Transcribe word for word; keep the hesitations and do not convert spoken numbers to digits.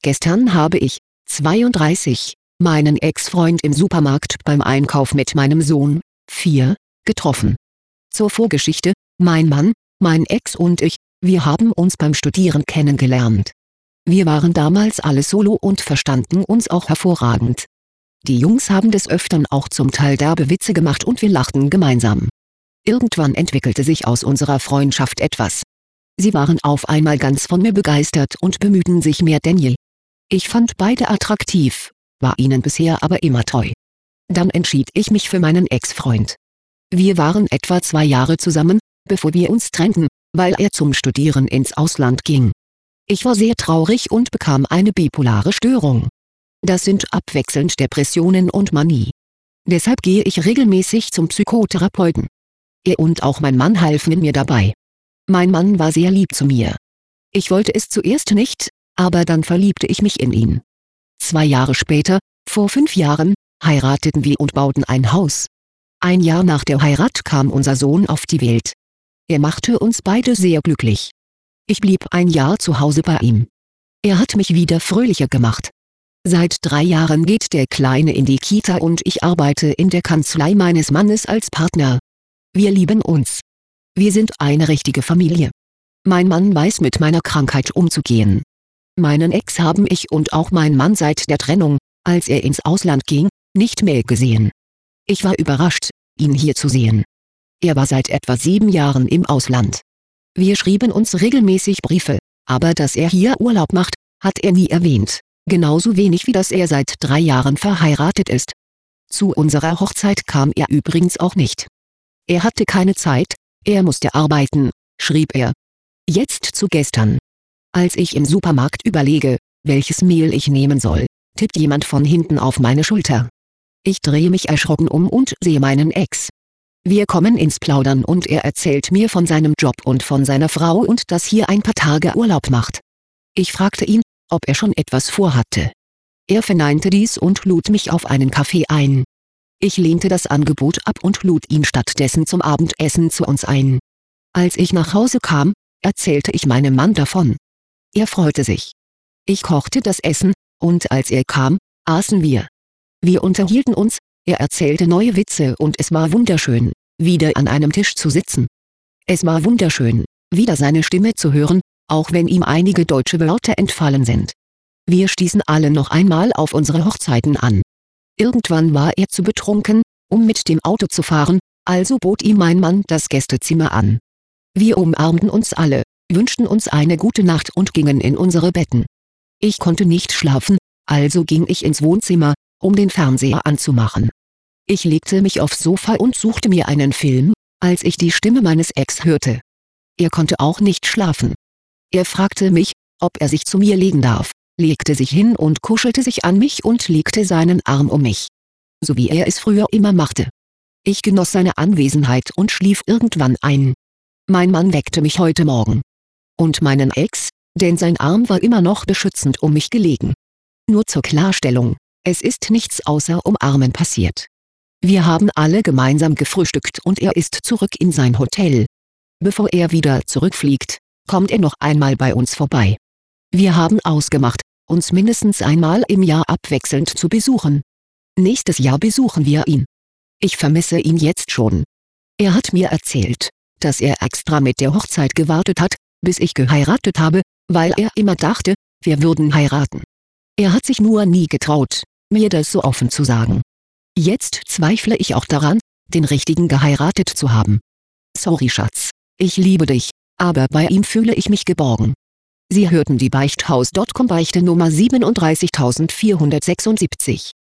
Gestern habe ich, zweiunddreißig, meinen Ex-Freund im Supermarkt beim Einkauf mit meinem Sohn, vier, getroffen. Zur Vorgeschichte: Mein Mann, mein Ex und ich, wir haben uns beim Studieren kennengelernt. Wir waren damals alle solo und verstanden uns auch hervorragend. Die Jungs haben des Öfteren auch zum Teil derbe Witze gemacht und wir lachten gemeinsam. Irgendwann entwickelte sich aus unserer Freundschaft etwas. Sie waren auf einmal ganz von mir begeistert und bemühten sich mehr denn je. Ich fand beide attraktiv, war ihnen bisher aber immer treu. Dann entschied ich mich für meinen Ex-Freund. Wir waren etwa zwei Jahre zusammen, bevor wir uns trennten, weil er zum Studieren ins Ausland ging. Ich war sehr traurig und bekam eine bipolare Störung. Das sind abwechselnd Depressionen und Manie. Deshalb gehe ich regelmäßig zum Psychotherapeuten. Er und auch mein Mann halfen mir dabei. Mein Mann war sehr lieb zu mir. Ich wollte es zuerst nicht, aber dann verliebte ich mich in ihn. Zwei Jahre später, vor fünf Jahren, heirateten wir und bauten ein Haus. Ein Jahr nach der Heirat kam unser Sohn auf die Welt. Er machte uns beide sehr glücklich. Ich blieb ein Jahr zu Hause bei ihm. Er hat mich wieder fröhlicher gemacht. Seit drei Jahren geht der Kleine in die Kita und ich arbeite in der Kanzlei meines Mannes als Partner. Wir lieben uns. Wir sind eine richtige Familie. Mein Mann weiß mit meiner Krankheit umzugehen. Meinen Ex haben ich und auch mein Mann seit der Trennung, als er ins Ausland ging, nicht mehr gesehen. Ich war überrascht, ihn hier zu sehen. Er war seit etwa sieben Jahren im Ausland. Wir schrieben uns regelmäßig Briefe, aber dass er hier Urlaub macht, hat er nie erwähnt, genauso wenig wie dass er seit drei Jahren verheiratet ist. Zu unserer Hochzeit kam er übrigens auch nicht. Er hatte keine Zeit, er musste arbeiten, schrieb er. Jetzt zu gestern. Als ich im Supermarkt überlege, welches Mehl ich nehmen soll, tippt jemand von hinten auf meine Schulter. Ich drehe mich erschrocken um und sehe meinen Ex. Wir kommen ins Plaudern und er erzählt mir von seinem Job und von seiner Frau und dass hier ein paar Tage Urlaub macht. Ich fragte ihn, ob er schon etwas vorhatte. Er verneinte dies und lud mich auf einen Kaffee ein. Ich lehnte das Angebot ab und lud ihn stattdessen zum Abendessen zu uns ein. Als ich nach Hause kam, erzählte ich meinem Mann davon. Er freute sich. Ich kochte das Essen, und als er kam, aßen wir. Wir unterhielten uns, er erzählte neue Witze und es war wunderschön, wieder an einem Tisch zu sitzen. Es war wunderschön, wieder seine Stimme zu hören, auch wenn ihm einige deutsche Wörter entfallen sind. Wir stießen alle noch einmal auf unsere Hochzeiten an. Irgendwann war er zu betrunken, um mit dem Auto zu fahren, also bot ihm mein Mann das Gästezimmer an. Wir umarmten uns alle, wünschten uns eine gute Nacht und gingen in unsere Betten. Ich konnte nicht schlafen, also ging ich ins Wohnzimmer, um den Fernseher anzumachen. Ich legte mich aufs Sofa und suchte mir einen Film, als ich die Stimme meines Ex hörte. Er konnte auch nicht schlafen. Er fragte mich, ob er sich zu mir legen darf, legte sich hin und kuschelte sich an mich und legte seinen Arm um mich. So wie er es früher immer machte. Ich genoss seine Anwesenheit und schlief irgendwann ein. Mein Mann weckte mich heute Morgen. Und meinen Ex, denn sein Arm war immer noch beschützend um mich gelegen. Nur zur Klarstellung, es ist nichts außer Umarmen passiert. Wir haben alle gemeinsam gefrühstückt und er ist zurück in sein Hotel. Bevor er wieder zurückfliegt, kommt er noch einmal bei uns vorbei. Wir haben ausgemacht, uns mindestens einmal im Jahr abwechselnd zu besuchen. Nächstes Jahr besuchen wir ihn. Ich vermisse ihn jetzt schon. Er hat mir erzählt, dass er extra mit der Hochzeit gewartet hat, bis ich geheiratet habe, weil er immer dachte, wir würden heiraten. Er hat sich nur nie getraut, mir das so offen zu sagen. Jetzt zweifle ich auch daran, den Richtigen geheiratet zu haben. Sorry Schatz, ich liebe dich, aber bei ihm fühle ich mich geborgen. Sie hörten die Beichthaus Punkt com Beichte Nummer siebenunddreißigtausendvierhundertsechsundsiebzig.